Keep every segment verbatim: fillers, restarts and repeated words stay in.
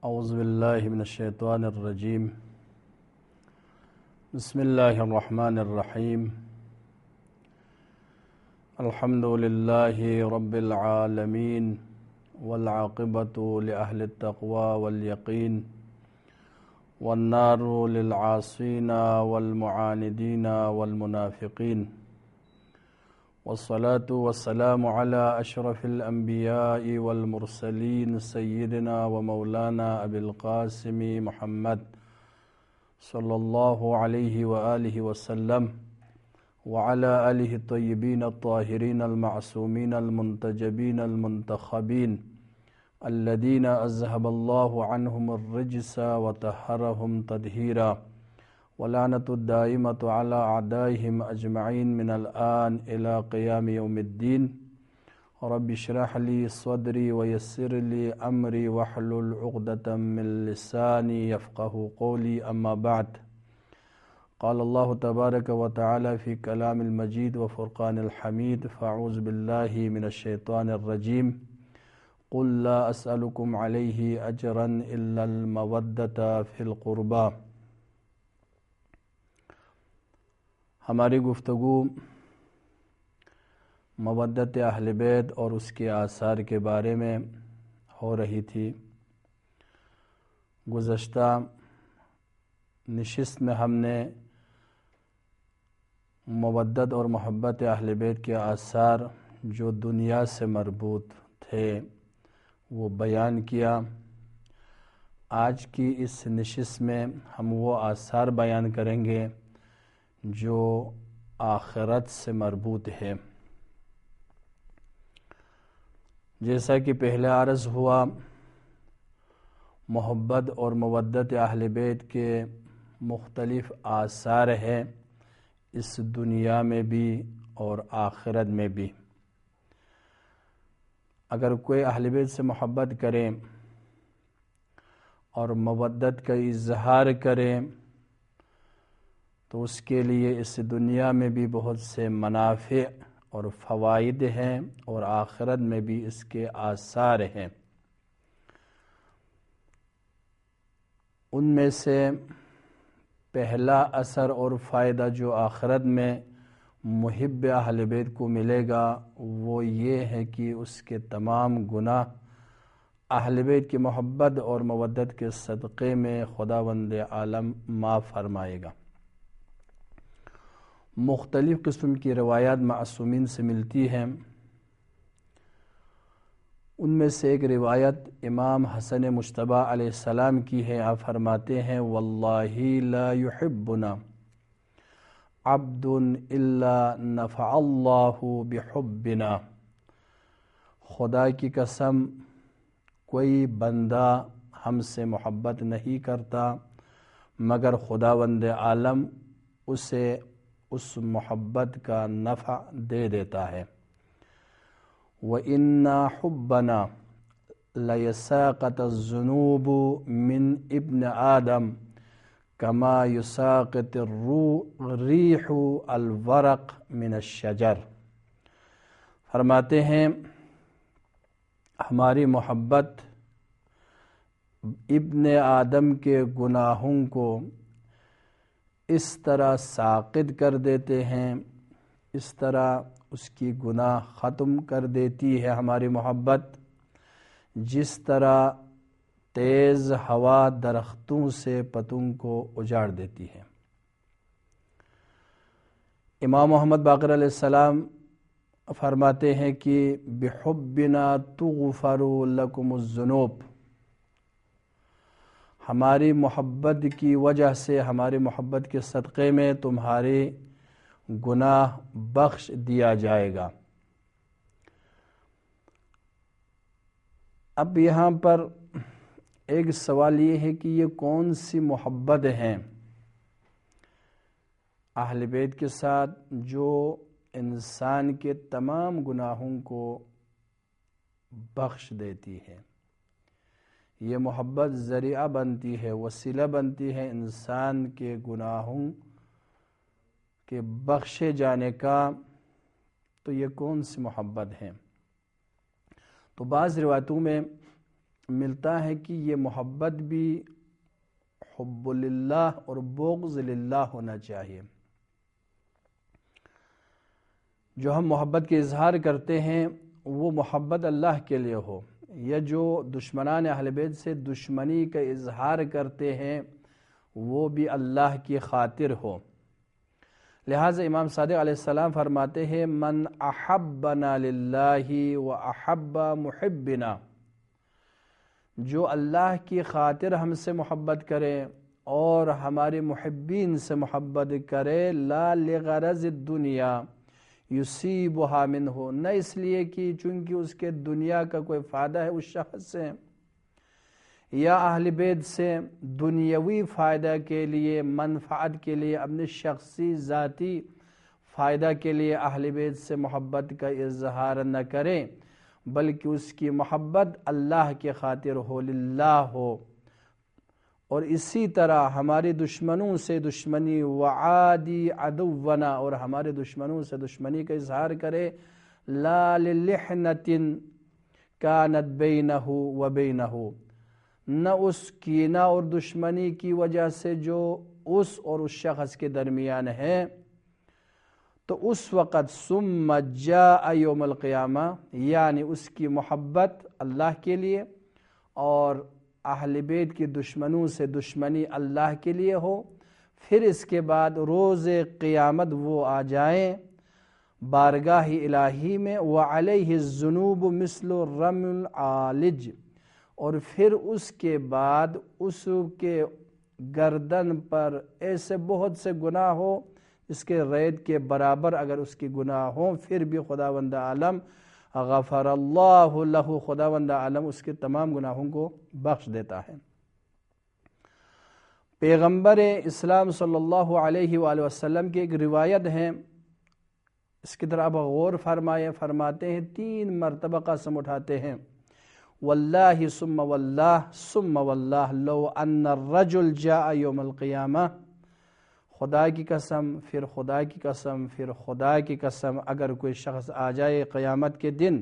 اعوذ باللہ من الشیطان الرجیم بسم اللہ الرحمن الرحیم الحمد للہ رب العالمین والعاقبۃ لأہل التقوی والیقین والنار للعاصین والمعاندین والمنافقین والصلاة والسلام علی اشرف الانبیاء والمرسلین سیدنا ومولانا ابی القاسم محمد صلی اللہ علیہ وآلہ وسلم وعلی آلہ الطیبین الطاہرین المعصومین المنتجبین المنتخبین الذین اذهب اللہ عنہم الرجس وطہرہم تطہیرا ولعنت الدائمۃ علی اعدائہم اجمعین من الآن الی قیام یوم الدین رب اشرح لی صدری ویسر لی امری واحلل عقدۃ من لسانی یفقہوا قولی اما بعد قال اللہ تبارک و تعالی فی کلام المجید وفرقان الحمید فاعوذ باللہ من الشیطان الرجیم قل لا اسألکم علیہ اجرا الا المودۃ فی القربى۔ ہماری گفتگو مودت اہل بیت اور اس کے آثار کے بارے میں ہو رہی تھی۔ گزشتہ نشست میں ہم نے مودت اور محبت اہل بیت کے آثار جو دنیا سے مربوط تھے وہ بیان کیا۔ آج کی اس نشست میں ہم وہ آثار بیان کریں گے جو آخرت سے مربوط ہے۔ جیسا کہ پہلے عرض ہوا، محبت اور مودت اہل بیت کے مختلف آثار ہیں اس دنیا میں بھی اور آخرت میں بھی۔ اگر کوئی اہل بیت سے محبت کرے اور مودت کا اظہار کرے تو اس کے لیے اس دنیا میں بھی بہت سے منافع اور فوائد ہیں اور آخرت میں بھی اس کے آثار ہیں۔ ان میں سے پہلا اثر اور فائدہ جو آخرت میں محب اہل بیت کو ملے گا وہ یہ ہے کہ اس کے تمام گناہ اہل بیت کی محبت اور مودت کے صدقے میں خداوند عالم معاف فرمائے گا۔ مختلف قسم کی روایات معصومین سے ملتی ہیں۔ ان میں سے ایک روایت امام حسن مجتبیٰ علیہ السلام کی ہے۔ آپ فرماتے ہیں واللہ لا يحبنا عبد الا نفع اللہ بحبنا، خدا کی قسم کوئی بندہ ہم سے محبت نہیں کرتا مگر خداوند عالم اسے اس محبت کا نفع دے دیتا ہے۔ وَإِنَّا حُبَّنَا لَيَسَاقَطَ الذُّنُوبُ مِنْ ابْنِ آدم كَمَا يُسَاقِطُ الرِّيحُ الْوَرَقَ مِنَ الشَّجَرِ۔ فرماتے ہیں ہماری محبت ابن آدم کے گناہوں کو اس طرح ساقط کر دیتے ہیں، اس طرح اس کی گناہ ختم کر دیتی ہے ہماری محبت، جس طرح تیز ہوا درختوں سے پتوں کو اجاڑ دیتی ہے۔ امام محمد باقر علیہ السلام فرماتے ہیں کہ بحبنا تغفر لکم الذنوب، ہماری محبت کی وجہ سے، ہماری محبت کے صدقے میں تمہارے گناہ بخش دیا جائے گا۔ اب یہاں پر ایک سوال یہ ہے کہ یہ کون سی محبت ہیں اہل بیت کے ساتھ جو انسان کے تمام گناہوں کو بخش دیتی ہے؟ یہ محبت ذریعہ بنتی ہے، وسیلہ بنتی ہے انسان کے گناہوں کے بخشے جانے کا، تو یہ کون سی محبت ہے؟ تو بعض روایتوں میں ملتا ہے کہ یہ محبت بھی حب للہ اور بغض للہ ہونا چاہیے۔ جو ہم محبت کے اظہار کرتے ہیں وہ محبت اللہ کے لیے ہو، یا جو دشمنان اہل بیت سے دشمنی کا اظہار کرتے ہیں وہ بھی اللہ کی خاطر ہو۔ لہٰذا امام صادق علیہ السلام فرماتے ہیں من احبنا للہ و احب محبنا، جو اللہ کی خاطر ہم سے محبت کرے اور ہمارے محبین سے محبت کرے، لا لغرض الدنیا یصیبها منہ، نہ اس لیے کہ چونکہ اس کے دنیا کا کوئی فائدہ ہے اس شخص سے یا اہل بیت سے، دنیاوی فائدہ کے لیے، منفعت کے لیے، اپنے شخصی ذاتی فائدہ کے لیے اہل بیت سے محبت کا اظہار نہ کریں، بلکہ اس کی محبت اللہ کے خاطر ہو، للہ ہو۔ اور اسی طرح ہمارے دشمنوں سے دشمنی، وعادی عدونا، اور ہمارے دشمنوں سے دشمنی کا اظہار کرے، لا للحنۃ کانت بینہ و بینہ، نہ اس کینہ اور دشمنی کی وجہ سے جو اس اور اس شخص کے درمیان ہے، تو اس وقت ثم جاء یوم القیامہ، یعنی اس کی محبت اللہ کے لیے اور اہل بیت کی دشمنوں سے دشمنی اللہ کے لیے ہو، پھر اس کے بعد روز قیامت وہ آ جائیں بارگاہ الہی میں، وعلیہ الذنوب مثل الرمل العالج، اور پھر اس کے بعد اس کے گردن پر ایسے بہت سے گناہ ہو اس کے ریت کے برابر اگر اس کی گناہ ہوں، پھر بھی خداوند عالم غفر اللہ لہ، خداوند عالم اس کے تمام گناہوں کو بخش دیتا ہے۔ پیغمبر اسلام صلی اللہ علیہ وآلہ وسلم کی ایک روایت ہے، اس کی طرح اب غور فرمائے، فرماتے ہیں تین مرتبہ قسم اٹھاتے ہیں، واللہ ثم واللہ ثم واللہ لو ان الرجل جاء یوم القیامہ، خدا کی قسم، پھر خدا کی قسم، پھر خدا کی قسم، اگر کوئی شخص آ جائے قیامت کے دن،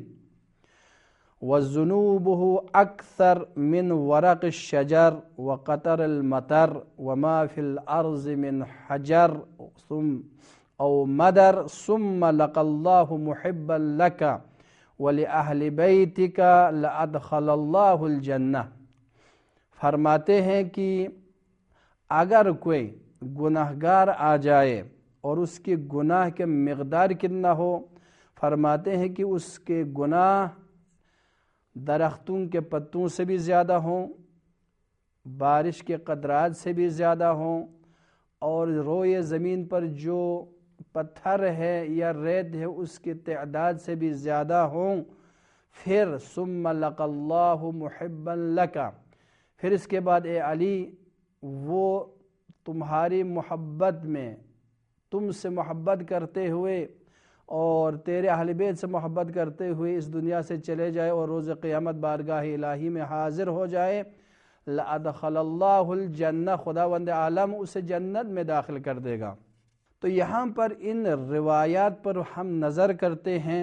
وَذُنُوبُهُ أَكْثَرْ مِنْ وَرَقِ الشَّجَرِ وَقَطَرِ الْمَطَرِ وَمَا فِي الْأَرْضِ مِنْ حَجَرٍ أَوْ مَدَرٍ ثُمَّ لَقَى اللَّهُ مُحِبًّا لَكَ وَلِأَهْلِ بَيْتِكَ لَأَدْخَلَ اللَّهُ الْجَنَّةَ، فرماتے ہیں کہ اگر کوئی گناہگار آ جائے اور اس کے گناہ کے مقدار کتنا ہو، فرماتے ہیں کہ اس کے گناہ درختوں کے پتوں سے بھی زیادہ ہوں، بارش کے قطرات سے بھی زیادہ ہوں، اور روئے زمین پر جو پتھر ہے یا ریت ہے اس کی تعداد سے بھی زیادہ ہوں، پھر ثم لقى اللہ محبا لک، پھر اس کے بعد اے علی وہ تمہاری محبت میں، تم سے محبت کرتے ہوئے اور تیرے اہل بیت سے محبت کرتے ہوئے اس دنیا سے چلے جائے اور روز قیامت بارگاہ الہی میں حاضر ہو جائے، لَأَدْخَلَ اللَّهُ الْجَنَّةَ، خداوند عالم اسے جنت میں داخل کر دے گا۔ تو یہاں پر ان روایات پر ہم نظر کرتے ہیں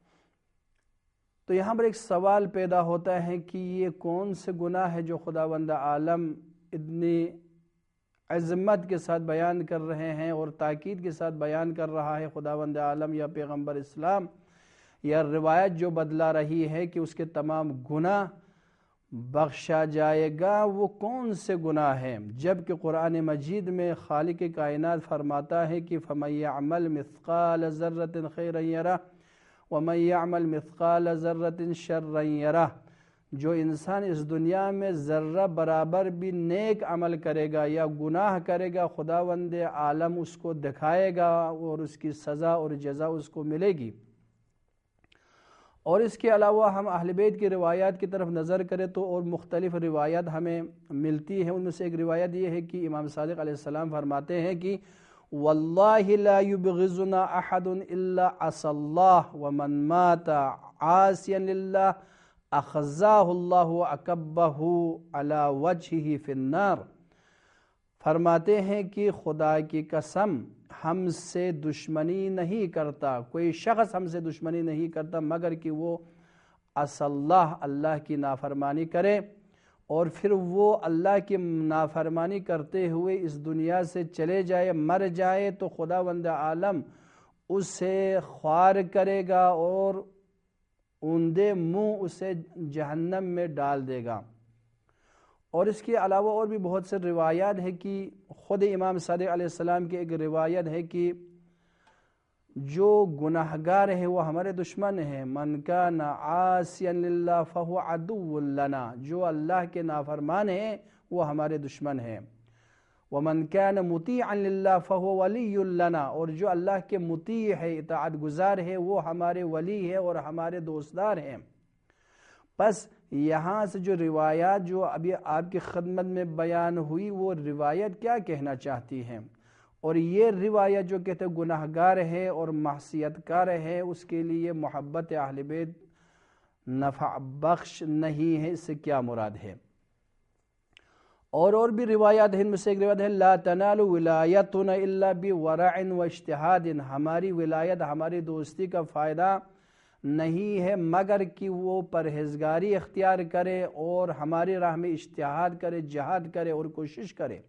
تو یہاں پر ایک سوال پیدا ہوتا ہے کہ یہ کون سے گناہ ہے جو خداوند عالم اتنی عظمت کے ساتھ بیان کر رہے ہیں اور تاکید کے ساتھ بیان کر رہا ہے خداوند عالم یا پیغمبر اسلام، یا روایت جو بدلا رہی ہے کہ اس کے تمام گناہ بخشا جائے گا، وہ کون سے گناہ ہیں؟ جبکہ قرآن مجید میں خالق کائنات فرماتا ہے کہ فَمَن يَعْمَلْ مِثْقَالَ ذَرَّةٍ خَيْرًا يَرَهُ وَمَن يَعْمَلْ مِثْقَالَ ذَرَّةٍ شَرًّا يَرَهُ، جو انسان اس دنیا میں ذرہ برابر بھی نیک عمل کرے گا یا گناہ کرے گا، خداوند عالم اس کو دکھائے گا اور اس کی سزا اور جزا اس کو ملے گی۔ اور اس کے علاوہ ہم اہل بیت کی روایات کی طرف نظر کریں تو اور مختلف روایات ہمیں ملتی ہیں، ان میں سے ایک روایت یہ ہے کہ امام صادق علیہ السلام فرماتے ہیں کہ واللہ لا یبغضنا احد الا عصى اللہ ومن مات عاصیا للہ اخزاہ اللہ اکبہ علی وجہہ فی النار، فرماتے ہیں کہ خدا کی قسم ہم سے دشمنی نہیں کرتا، کوئی شخص ہم سے دشمنی نہیں کرتا مگر کہ وہ عصى اللہ اللہ کی نافرمانی کرے اور پھر وہ اللہ کی نافرمانی کرتے ہوئے اس دنیا سے چلے جائے، مر جائے، تو خداوند عالم اسے خوار کرے گا اور اوندے منہ اسے جہنم میں ڈال دے گا۔ اور اس کے علاوہ اور بھی بہت سے روایات ہے کہ خود امام صادق علیہ السلام کی ایک روایت ہے کہ جو گناہگار ہے وہ ہمارے دشمن ہیں، من کان عاصیا للہ فہو عدو لنا، جو اللہ کے نافرمان ہیں وہ ہمارے دشمن ہیں، ومن کان مطیعا للہ فہو ولی لنا، اور جو اللہ کے مطیع ہے، اطاعت گزار ہے، وہ ہمارے ولی ہے اور ہمارے دوستدار ہیں۔ پس یہاں سے جو روایات جو ابھی آپ کی خدمت میں بیان ہوئی وہ روایت کیا کہنا چاہتی ہیں؟ اور یہ روایت جو کہتے گناہگار ہے اور معصیت کار ہے اس کے لیے محبت اہل بیت نفع بخش نہیں ہے، اس سے کیا مراد ہے؟ اور اور بھی روایات ہیں، ان میں سے ایک روایت ہے لا تنال ولایتنا الا بورع و اجتہاد، ہماری ولایت ہماری دوستی کا فائدہ نہیں ہے مگر کہ وہ پرہیزگاری اختیار کرے اور ہماری راہ میں اجتہاد کرے، جہاد کرے اور کوشش کرے۔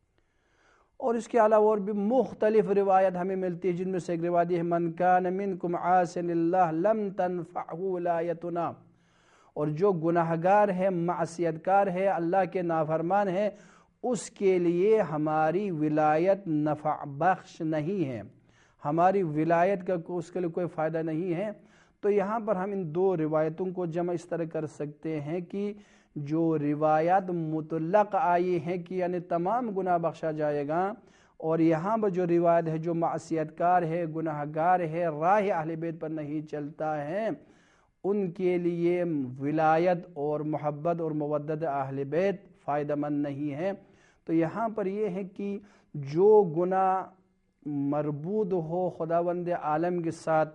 اور اس کے علاوہ اور بھی مختلف روایت ہمیں ملتی ہے، جن میں سے ایک روایت ہے من کان منکم عاصیا للہ لم تنفعہ ولایتنا، اور جو گناہگار ہے، معصیت کار ہے، اللہ کے نافرمان ہے، اس کے لیے ہماری ولایت نفع بخش نہیں ہے، ہماری ولایت کا اس کے لیے کوئی فائدہ نہیں ہے۔ تو یہاں پر ہم ان دو روایتوں کو جمع اس طرح کر سکتے ہیں کہ جو روایات مطلق آئی ہیں کہ یعنی تمام گناہ بخشا جائے گا، اور یہاں پر جو روایت ہے جو معصیت کار ہے، گناہگار ہے، راہ اہل بیت پر نہیں چلتا ہے، ان کے لیے ولایت اور محبت اور مودت اہل بیت فائدہ مند نہیں ہے۔ تو یہاں پر یہ ہے کہ جو گناہ مربوط ہو خداوند عالم کے ساتھ،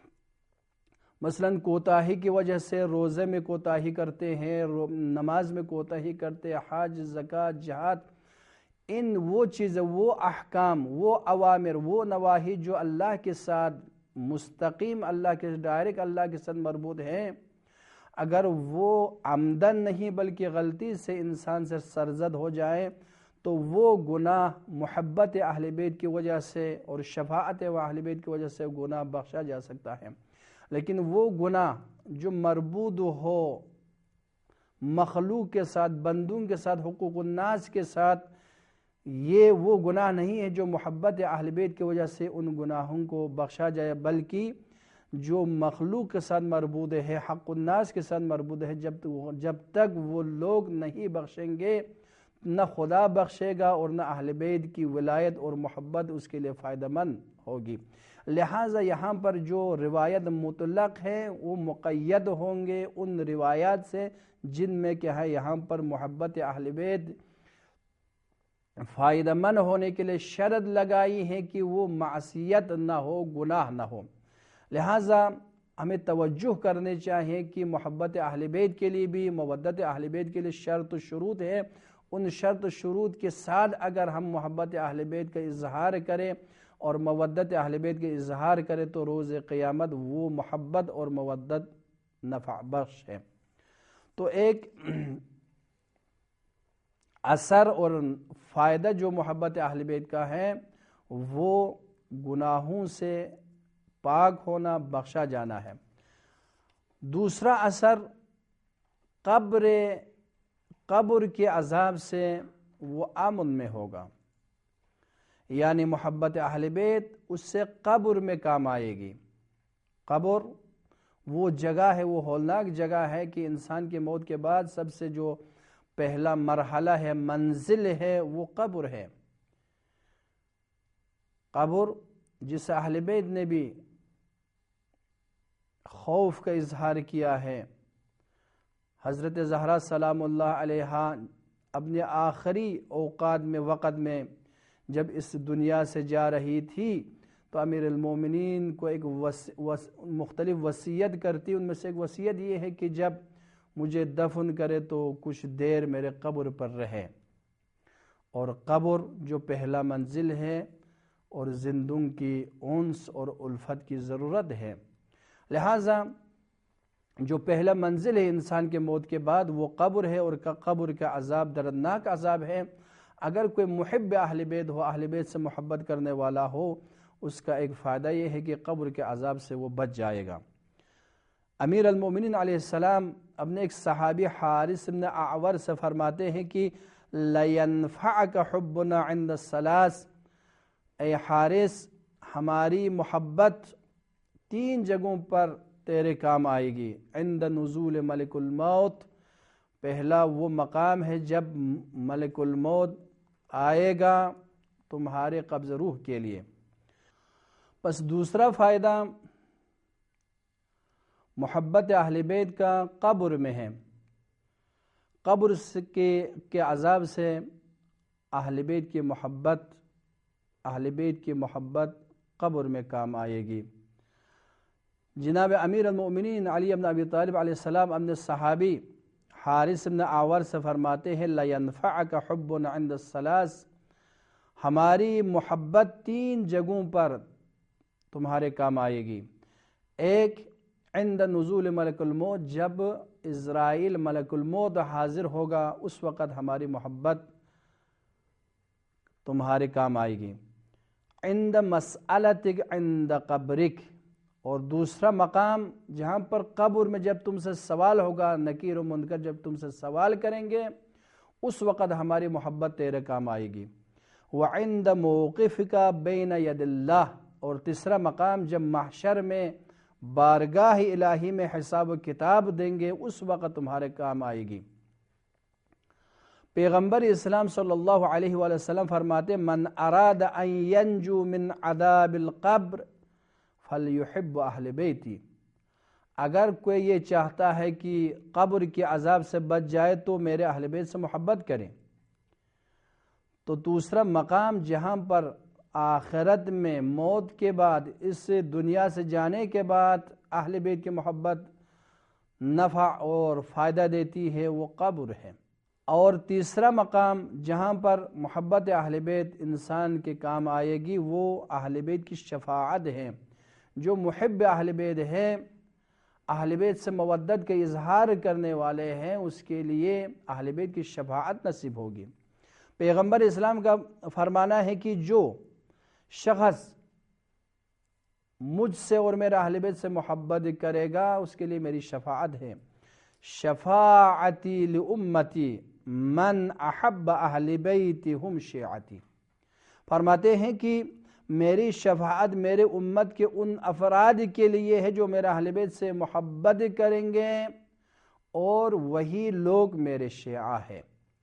مثلاً کوتاہی کی وجہ سے روزے میں کوتاہی کرتے ہیں، نماز میں کوتاہی کرتے ہیں، حج، زکوٰۃ، جہاد، ان وہ چیزیں، وہ احکام، وہ اوامر، وہ نواہی جو اللہ کے ساتھ مستقیم، اللہ کے ڈائریکٹ اللہ کے ساتھ مربوط ہیں، اگر وہ عمدن نہیں بلکہ غلطی سے انسان سے سرزد ہو جائے تو وہ گناہ محبت اہل بیت کی وجہ سے اور شفاعت اہل بیت کی وجہ سے گناہ بخشا جا سکتا ہے۔ لیکن وہ گناہ جو مربوط ہو مخلوق کے ساتھ، بندوں کے ساتھ، حقوق الناس کے ساتھ، یہ وہ گناہ نہیں ہے جو محبت اہل بیت کی وجہ سے ان گناہوں کو بخشا جائے، بلکہ جو مخلوق کے ساتھ مربوط ہے، حق الناس کے ساتھ مربوط ہے، جب جب تک وہ لوگ نہیں بخشیں گے نہ خدا بخشے گا اور نہ اہل بیت کی ولایت اور محبت اس کے لیے فائدہ مند ہوگی۔ لہٰذا یہاں پر جو روایت مطلق ہے وہ مقید ہوں گے ان روایات سے جن میں کیا ہے یہاں پر محبت اہل بیت فائدہ مند ہونے کے لیے شرط لگائی ہے کہ وہ معصیت نہ ہو، گناہ نہ ہو۔ لہٰذا ہمیں توجہ کرنے چاہیے کہ محبت اہل بیت کے لیے بھی، مودت اہل بیت کے لیے شرط و شروط ہے، ان شرط و شروط کے ساتھ اگر ہم محبت اہل بیت کا اظہار کریں اور مودت اہل بیت کے اظہار کرے تو روز قیامت وہ محبت اور مودت نفع بخش ہے۔ تو ایک اثر اور فائدہ جو محبت اہل بیت کا ہے وہ گناہوں سے پاک ہونا، بخشا جانا ہے۔ دوسرا اثر قبر قبر کے عذاب سے وہ امن میں ہوگا، یعنی محبت اہل بیت اس سے قبر میں کام آئے گی۔ قبر وہ جگہ ہے، وہ ہولناک جگہ ہے کہ انسان کی موت کے بعد سب سے جو پہلا مرحلہ ہے، منزل ہے، وہ قبر ہے۔ قبر جس اہل بیت نے بھی خوف کا اظہار کیا ہے، حضرت زہرا سلام اللہ علیہا اپنے آخری اوقات میں، وقت میں جب اس دنیا سے جا رہی تھی تو امیر المومنین کو ایک وس وس مختلف وصیت کرتی، ان میں سے ایک وصیت یہ ہے کہ جب مجھے دفن کرے تو کچھ دیر میرے قبر پر رہے، اور قبر جو پہلا منزل ہے اور زندوں کی انس اور الفت کی ضرورت ہے۔ لہٰذا جو پہلا منزل ہے انسان کے موت کے بعد وہ قبر ہے، اور قبر کا عذاب دردناک عذاب ہے۔ اگر کوئی محب اہل بیت ہو، اہل بیت سے محبت کرنے والا ہو، اس کا ایک فائدہ یہ ہے کہ قبر کے عذاب سے وہ بچ جائے گا۔ امیر المومنین علیہ السلام اپنے ایک صحابی حارث بن اعور سے فرماتے ہیں کہ لَيَنْفَعَكَ حُبُّنَا عِنْدَ الثَّلَاثِ، اے حارث ہماری محبت تین جگہوں پر تیرے کام آئے گی۔ عند نزول ملک الموت، پہلا وہ مقام ہے جب ملک الموت آئے گا تمہارے قبض روح کے لیے۔ بس دوسرا فائدہ محبت اہل بیت کا قبر میں ہے۔ قبر کے کے عذاب سے اہل بیت کی محبت اہل بیت کی محبت قبر میں کام آئے گی۔ جناب امیر المؤمنین علی بن ابی طالب علیہ السلام اپنے صحابی حارث بن اعور سے فرماتے ہیں لَيَنْفَعَكَ حُبُّنَا عِنْدَ الثَّلَاثِ، ہماری محبت تین جگہوں پر تمہارے کام آئے گی۔ ایک عند نزول ملک الموت، جب اسرائیل ملک الموت حاضر ہوگا اس وقت ہماری محبت تمہارے کام آئے گی۔ عند مسألتک عند قبرک، اور دوسرا مقام جہاں پر قبر میں جب تم سے سوال ہوگا، نکیر و منکر جب تم سے سوال کریں گے اس وقت ہماری محبت تیرے کام آئے گی۔ وعند موقفک بین ید اللہ، اور تیسرا مقام جب محشر میں بارگاہ الہی میں حساب و کتاب دیں گے اس وقت تمہارے کام آئے گی۔ پیغمبر اسلام صلی اللہ علیہ وآلہ وسلم فرماتے من اراد ان ینجو من عذاب القبر فلیحب اہل بیتی، اگر کوئی یہ چاہتا ہے کہ قبر کے عذاب سے بچ جائے تو میرے اہل بیت سے محبت کریں۔ تو دوسرا مقام جہاں پر آخرت میں موت کے بعد اس دنیا سے جانے کے بعد اہل بیت کی محبت نفع اور فائدہ دیتی ہے وہ قبر ہے۔ اور تیسرا مقام جہاں پر محبت اہل بیت انسان کے کام آئے گی وہ اہل بیت کی شفاعت ہے۔ جو محب اہل بیت ہے، اہل بیت سے مودت کا اظہار کرنے والے ہیں، اس کے لیے اہل بیت کی شفاعت نصیب ہوگی۔ پیغمبر اسلام کا فرمانا ہے کہ جو شخص مجھ سے اور میرے اہل بیت سے محبت کرے گا اس کے لیے میری شفاعت ہے۔ شفاعتی لامتی من احب اہل بیتی ہم شیعتی، فرماتے ہیں کہ میری شفاعت میرے امت کے ان افراد کے لیے ہے جو میرے اہل بیت سے محبت کریں گے اور وہی لوگ میرے شیعہ ہیں۔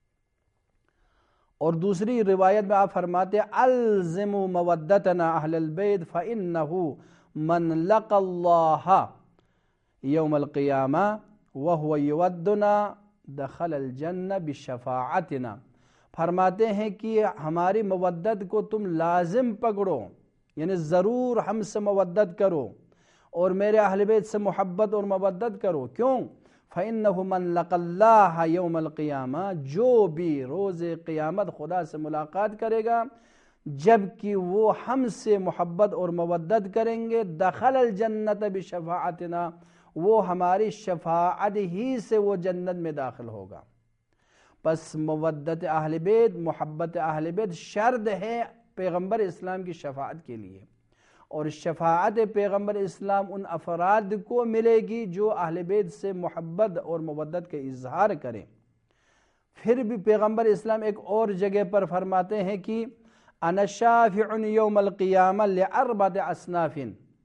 اور دوسری روایت میں آپ فرماتے الزموا مودتنا اہل البیت فإنہ من لقى اللہ یوم القیامہ وهو یودنا دخل الجنہ بشفاعتنا، فرماتے ہیں کہ ہماری مودت کو تم لازم پکڑو، یعنی ضرور ہم سے مودت کرو اور میرے اہل بیت سے محبت اور مودت کرو۔ کیوں؟ فَإِنَّهُ مَنْ لَقَى اللَّهَ يَوْمَ الْقِيَامَةِ، جو بھی روز قیامت خدا سے ملاقات کرے گا جبکہ وہ ہم سے محبت اور مودت کریں گے، دخل الجنت بشفاعتنا، وہ ہماری شفاعت ہی سے وہ جنت میں داخل ہوگا۔ پس مودت اہل بیت، محبت اہل بیت شرط ہے پیغمبر اسلام کی شفاعت کے لیے، اور شفاعت پیغمبر اسلام ان افراد کو ملے گی جو اہل بیت سے محبت اور مودت کا اظہار کریں۔ پھر بھی پیغمبر اسلام ایک اور جگہ پر فرماتے ہیں کہ انا شافع یوم القیامہ لاربعۃ اصناف،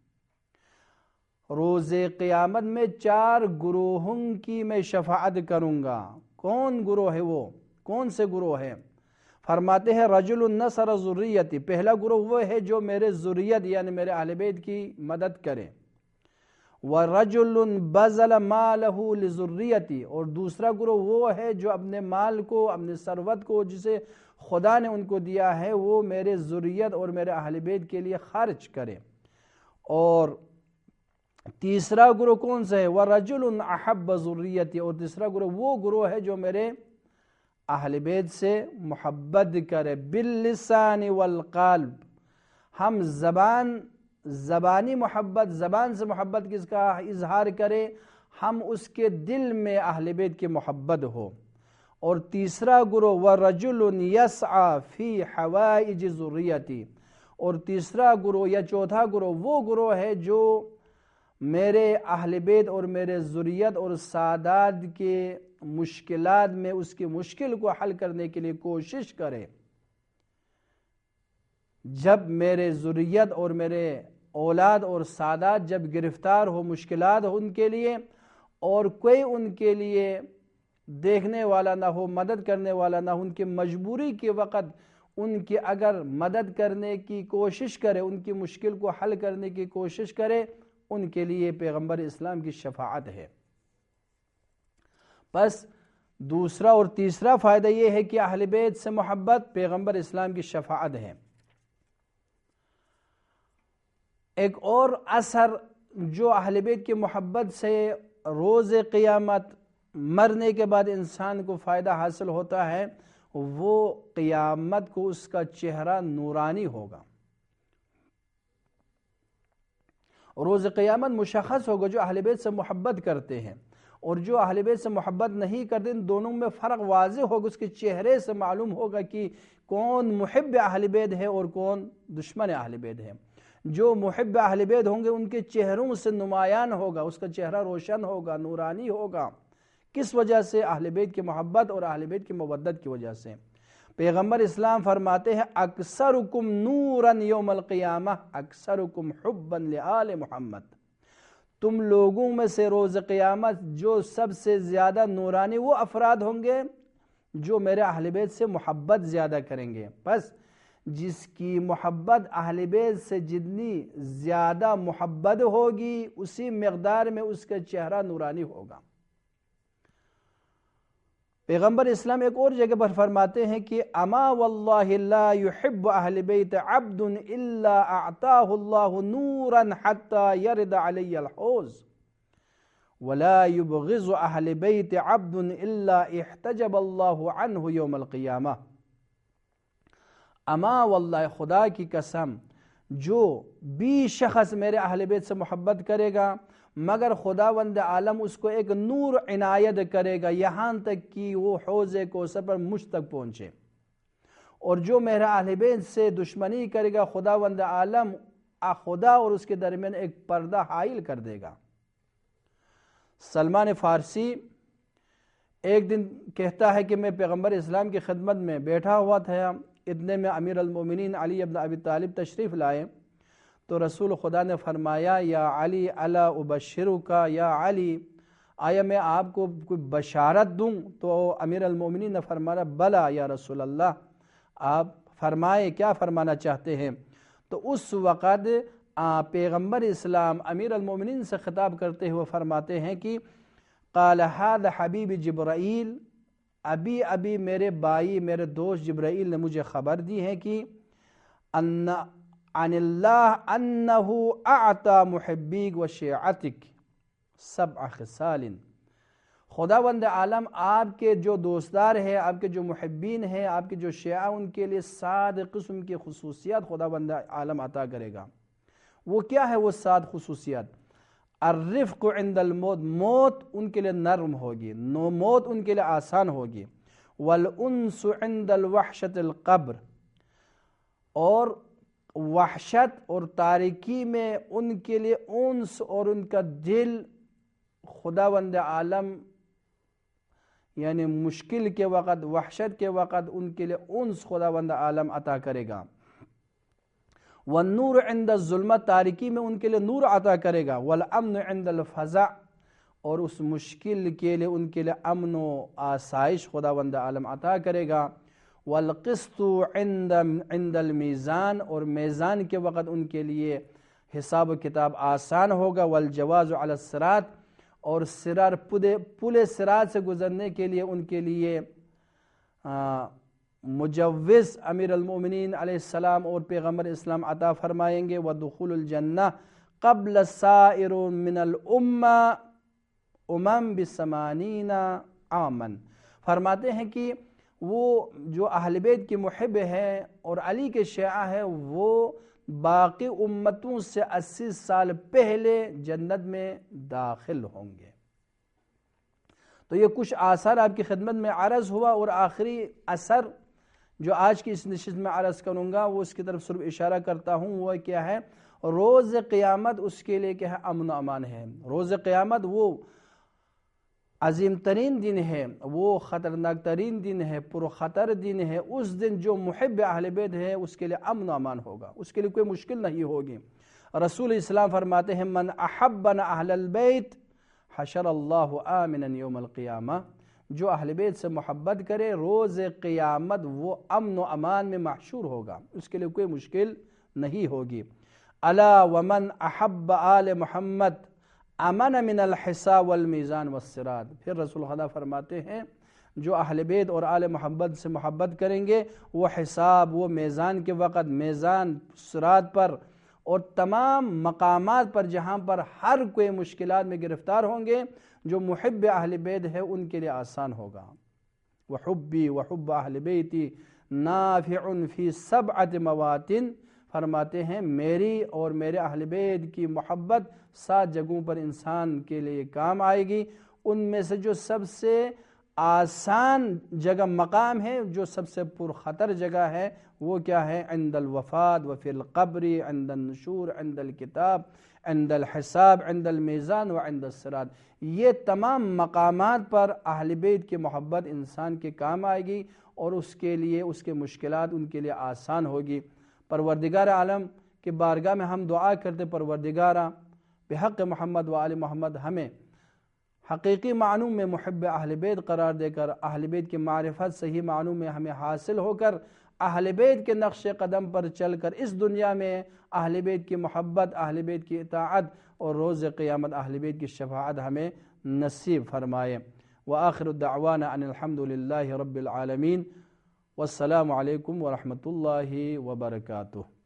روز قیامت میں چار گروہوں کی میں شفاعت کروں گا۔ کون گروہ ہے وہ؟ کون سے گروہ ہیں؟ فرماتے ہیں رجل نصر ذریتی، پہلا گروہ وہ ہے جو میرے ذریت یعنی میرے اہل بیت کی مدد کرے، ورجل بذل مالہ لذریتی، اور دوسرا گروہ وہ ہے جو اپنے مال کو، اپنے ثروت کو جسے خدا نے ان کو دیا ہے وہ میرے ذریت اور میرے اہل بیت کے لیے خرچ کرے۔ اور تیسرا گروہ کون سا ہے؟ ورجل احب ذریتی، اور تیسرا گروہ وہ گروہ ہے جو میرے اہل بیت سے محبت کرے باللسان والقلب، ہم زبان زبانی محبت، زبان سے محبت کس کا اظہار کرے، ہم اس کے دل میں اہل بیت کی محبت ہو۔ اور تیسرا گروہ وَرَجُلٌ يَسْعَى فِي حَوَائِجِ ذُرِّيَّتِي، اور تیسرا گروہ یا چوتھا گروہ وہ گروہ ہے جو میرے اہل بیت اور میرے ذریت اور سادات کے مشکلات میں اس کی مشکل کو حل کرنے کے لیے کوشش کرے۔ جب میرے ذریت اور میرے اولاد اور سادات جب گرفتار ہو، مشکلات ہو ان کے لیے، اور کوئی ان کے لیے دیکھنے والا نہ ہو، مدد کرنے والا نہ ہو، ان کی مجبوری کے وقت ان کی اگر مدد کرنے کی کوشش کرے، ان کی مشکل کو حل کرنے کی کوشش کرے، ان کے لیے پیغمبر اسلام کی شفاعت ہے۔ پس دوسرا اور تیسرا فائدہ یہ ہے کہ اہل بیت سے محبت پیغمبر اسلام کی شفاعت ہے۔ ایک اور اثر جو اہل بیت کی محبت سے روز قیامت مرنے کے بعد انسان کو فائدہ حاصل ہوتا ہے، وہ قیامت کو اس کا چہرہ نورانی ہوگا۔ روز قیامت مشخص ہوگا جو اہل بیت سے محبت کرتے ہیں اور جو اہل بیت سے محبت نہیں کرتے، ان دونوں میں فرق واضح ہوگا۔ اس کے چہرے سے معلوم ہوگا کہ کون محب اہل بیت ہے اور کون دشمن اہل بیت ہے۔ جو محب اہل بیت ہوں گے ان کے چہروں سے نمایاں ہوگا، اس کا چہرہ روشن ہوگا، نورانی ہوگا۔ کس وجہ سے؟ اہل بیت کی محبت اور اہل بیت کی مودت کی وجہ سے۔ پیغمبر اسلام فرماتے ہیں اکثرکم نوراً یوم القیامہ اکثرکم حبا لآل محمد، تم لوگوں میں سے روز قیامت جو سب سے زیادہ نورانی وہ افراد ہوں گے جو میرے اہل بیت سے محبت زیادہ کریں گے۔ پس جس کی محبت اہل بیت سے جتنی زیادہ محبت ہوگی اسی مقدار میں اس کا چہرہ نورانی ہوگا۔ پیغمبر اسلام ایک اور جگہ پر فرماتے ہیں کہ اما واللہ لا يحب اہل بیت عبد الا اعطاه اللہ نورا حتى يرد علی الحوض ولا يبغض اہل بیت عبد الا احتجب اللہ عنہ یوم القیامہ۔ اما واللہ، خدا کی قسم، جو بھی شخص میرے اہل بیت سے محبت کرے گا مگر خداوند عالم اس کو ایک نور عنایت کرے گا یہاں تک کہ وہ حوض کوثر پر مجھ تک پہنچے، اور جو میرا اہل بیت سے دشمنی کرے گا خداوند عالم خدا اور اس کے درمیان ایک پردہ حائل کر دے گا۔ سلمان فارسی ایک دن کہتا ہے کہ میں پیغمبر اسلام کی خدمت میں بیٹھا ہوا تھا، اتنے میں امیر المومنین علی ابن ابی طالب تشریف لائے تو رسول خدا نے فرمایا یا علی الا ابشرک، یا علی آیا میں آپ کو کوئی بشارت دوں؟ تو امیر المومنین نے فرمایا بلا یا رسول اللہ، آپ فرمائے کیا فرمانا چاہتے ہیں؟ تو اس وقت پیغمبر اسلام امیر المومنین سے خطاب کرتے ہوئے فرماتے ہیں کہ قال هذا حبیب جبرائیل، ابھی ابھی میرے بھائی میرے دوست جبرائیل نے مجھے خبر دی ہے کہ ان عن اللہ انہ اعطا محبیک و شیعتک سبع خصال، خداوند عالم آپ کے جو دوستدار ہیں، آپ کے جو محبین ہیں، آپ کے جو شیعہ، ان کے لیے سات قسم کی خصوصیات خداوند عالم عطا کرے گا۔ وہ کیا ہے وہ سات خصوصیات؟ الرفق عند الموت، موت ان کے لیے نرم ہوگی، نو موت ان کے لیے آسان ہوگی۔ والانس عند الوحشت القبر، اور وحشت اور تاریکی میں ان کے لیے انس اور ان کا دل خداوند عالم یعنی مشکل کے وقت، وحشت کے وقت ان کے لیے انس خداوند عالم عطا کرے گا۔ والنور عند الظلمت، تاریکی میں ان کے لیے نور عطا کرے گا۔ والامن عند الفزع، اور اس مشکل کے لیے ان کے لیے امن و آسائش خداوند عالم عطا کرے گا۔ والقسط عند عند المیزان، اور میزان کے وقت ان کے لیے حساب و کتاب آسان ہوگا۔ والجواز علی الصراط، اور سرار پل صراط سے گزرنے کے لیے ان کے لیے مجوز امیر المومنین علیہ السلام اور پیغمبر اسلام عطا فرمائیں گے۔ ودخول الجنہ قبل سائر من الامہ امم بثمانین عاما، فرماتے ہیں کہ وہ جو اہل بیت کی محب ہے اور علی کے شیعہ ہے وہ باقی امتوں سے اسی سال پہلے جنت میں داخل ہوں گے۔ تو یہ کچھ آثار آپ کی خدمت میں عرض ہوا، اور آخری اثر جو آج کی اس نشست میں عرض کروں گا وہ اس کی طرف صرف اشارہ کرتا ہوں، وہ کیا ہے؟ روز قیامت اس کے لیے کیا ہے؟ امن و امان ہے۔ روز قیامت وہ عظیم ترین دن ہے، وہ خطرناک ترین دن ہے، پرخطر دن ہے۔ اس دن جو محب اہل بیت ہے اس کے لیے امن و امان ہوگا، اس کے لیے کوئی مشکل نہیں ہوگی۔ رسول اسلام فرماتے ہیں من احبنا اہل البیت حشر اللہ آمنا یوم القیامہ، جو اہل بیت سے محبت کرے روز قیامت وہ امن و امان میں محشور ہوگا، اس کے لیے کوئی مشکل نہیں ہوگی۔ الا ومن احب آل محمد امن من الحساب والمیزان والصراط، پھر رسول خدا فرماتے ہیں جو اہل بیت اور آل محمد سے محبت کریں گے وہ حساب، وہ میزان کے وقت، میزان صراط پر اور تمام مقامات پر جہاں پر ہر کوئی مشکلات میں گرفتار ہوں گے، جو محب اہل بیت ہے ان کے لیے آسان ہوگا۔ وحبی وحب اہل بیتی نافع فی سبعۃ مواطن، فرماتے ہیں میری اور میرے اہل بیت کی محبت سات جگہوں پر انسان کے لیے کام آئے گی۔ ان میں سے جو سب سے آسان جگہ مقام ہے، جو سب سے پرخطر جگہ ہے، وہ کیا ہے؟ عند الوفات وفی القبر عند النشور عند الکتاب عند الحساب عند المیزان وعند الصراط۔ یہ تمام مقامات پر اہل بیت کی محبت انسان کے کام آئے گی اور اس کے لیے اس کے مشکلات ان کے لیے آسان ہوگی۔ پروردگار عالم کے بارگاہ میں ہم دعا کرتے، پروردگارہ بحق محمد و آل محمد ہمیں حقیقی معنوں میں محب اہل بیت قرار دے کر اہل بیت کی معرفت صحیح معنوں میں ہمیں حاصل ہو کر اہل بیت کے نقش قدم پر چل کر اس دنیا میں اہل بیت کی محبت، اہل بیت کی اطاعت اور روز قیامت اہل بیت کی شفاعت ہمیں نصیب فرمائے۔ وآخر دعوانا ان الحمد للہ رب العالمین، والسلام علیکم ورحمۃ اللہ وبرکاتہ۔